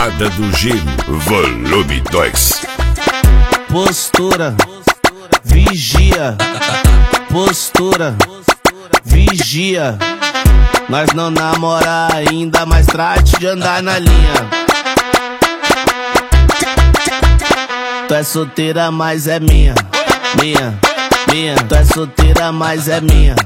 Quebrada do Gelo, volume 2. Postura, vigia. Postura, vigia. Nós não namora ainda, mas trate de andar na linha. Tu é solteira, mas é minha. Tu é solteira, mas é minha.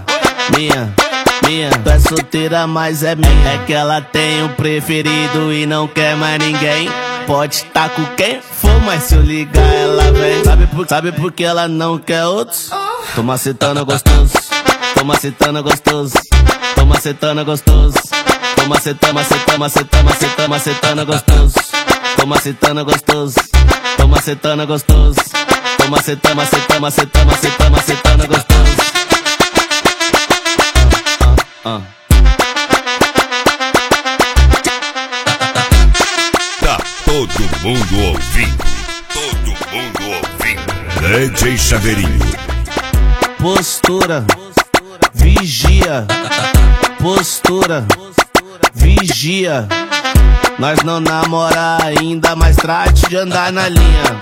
Tu é solteira, mas é minha. É que ela tem um preferido e não quer mais ninguém. Pode tá com quem for, mas se eu ligar ela vem. Sabe por que ela não quer outros? Tô macetando gostoso. Tô macetando gostoso. Tô macetando gostoso. Tô macetando gostoso. Tô macetando gostoso. Tô macetando gostoso. Tô macetando gostoso. Tá todo mundo ouvindo. Todo mundo ouvindo. DJ Chaveirinho. Postura, vigia. Postura, vigia. Nós não namora ainda, mas trate de andar na linha.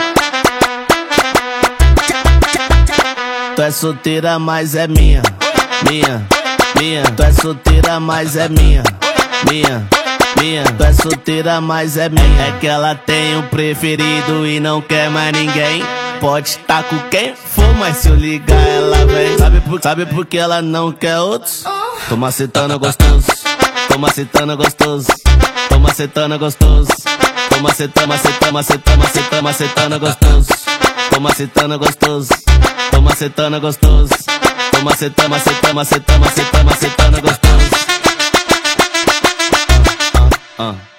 Tu é solteira, mas é minha. Tu é solteira, mas é minha. Tu é solteira, mas é minha. É que ela tem um preferido e não quer mais ninguém. Pode tá com quem for, mas se eu ligar ela vem. Sabe por que ela não quer outros? Tô macetando gostoso. Tô macetando gostoso. Tô macetando gostoso. Tô macetando gostoso. Tô macetando gostoso. Tô macetando gostoso. Tô macetando gostoso.